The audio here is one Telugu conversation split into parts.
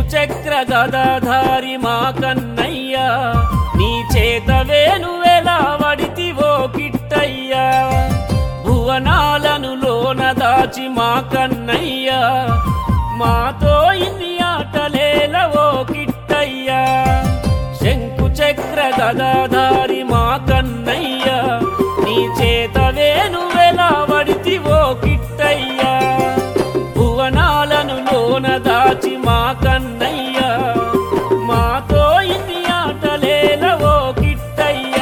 చక్ర గదాధారి మా కన్నయ్య నీ చేత వేణువెలా వడితివో కిట్టయ్య భువనాలను లోన దాచి మా కన్నయ్య మాతో ఇన్ని ఆటలేలవో కిట్టయ్య శంకు చక్ర గదాధారి మా కన్నయ్య నీ చేత వేణువెలా వడితివో కిట్టయ్య భువనాలను లోన దాచి మా కన్నయ్య మాతో ఇన్ని ఆటలేలవో కిట్టయ్య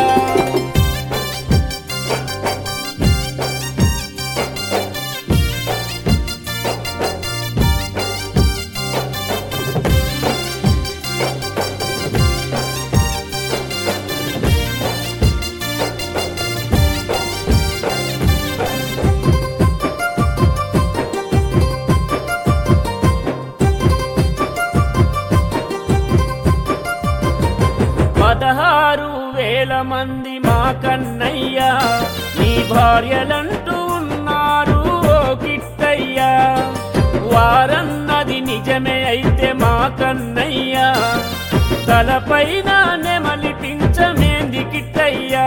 పదహారు వేల మంది మా కన్నయ్య నీ భార్యలంటూ ఉన్నారు ఓ కిట్టయ్య వారన్నది నిజమే అయితే మా కన్నయ్య తలపైన నెమలి పించమేంది కిట్టయ్య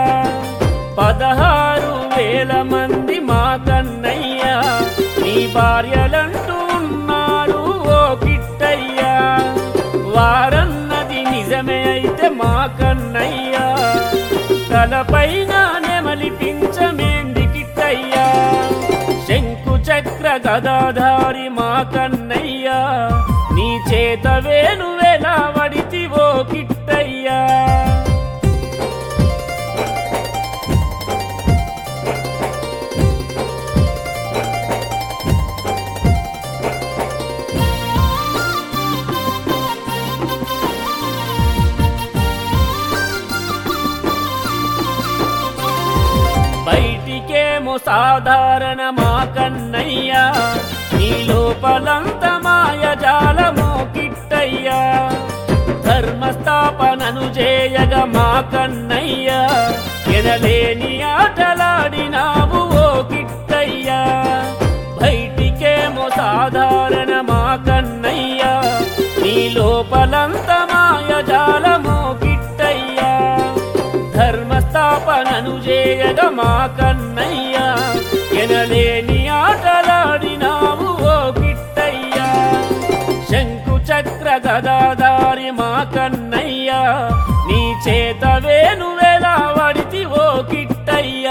16,000 మంది మా కన్నయ్య నీ భార్యలంటూ ఉన్నారు ఓ కిట్టయ్య వారన్నది నిజమే అయితే మా కన్నయ్య తలపైన నెమలి పించమేంది కిట్టయ్య శంకు చక్ర గదాధారి మా కన్నయ్య నీ చేత వేణువెలా వడితివో కిట్టయ్య బయటికేమో సాధారణ మా కన్నయ్య నీ లోపలంత మాయజాలమో కిట్టయ్య ధర్మస్థాపనను చేయగ మా కన్నయ్య ఎనలేని ఆటలాడినావు ఓ కిట్టయ్య బయటికేమో సాధారణ మా కన్నయ్య నీ లోపలంత మాయజాలమో కిట్టయ్య ధర్మస్థాపనను చేయగ మా కన్నయ్య ఎనలేని ఆటలాడినావు ఓ కిట్టయ్య శంకు చక్ర గదాధారి మా కన్నయ్య నీ చేత వేణువెలా వడితివో కిట్టయ్య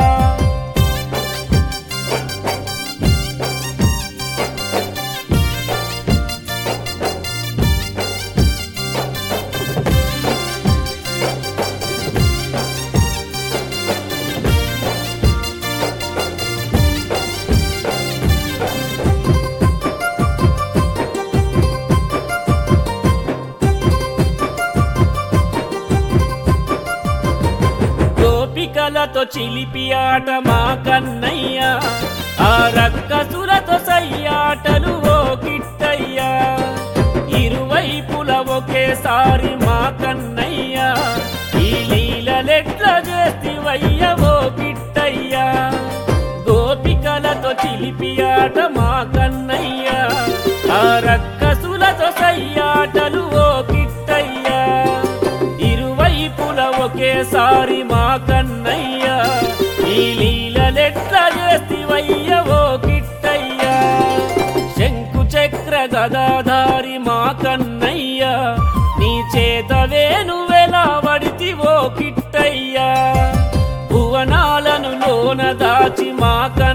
గోపికలతో చిలిపి ఆట మా కన్నయ్య ఆ రక్కసులతో సయ్యాటలు ఓ కిట్టయ్య ఇరువైపుల ఒకేసారి మా కన్నయ్య ఈ లీలలెట్ల చేస్తివయ్య ఓ కిట్టయ్య గోపికలతో చిలిపి ఆట మా కన్నయ్య ఆ రక్కసులతో సయ్యాటలు ఓ కిట్టయ్య ఇరువైపుల ఒకేసారి మా కన్నయ్య ఈ లీలలెట్ల చేస్తివయ్య ఓ కిట్టయ్య శంకు చక్ర గదాధారి మా కన్నయ్య నీ చేత వేణువెలా వడితివో కిట్టయ్య భువనాలను లోన దాచి మా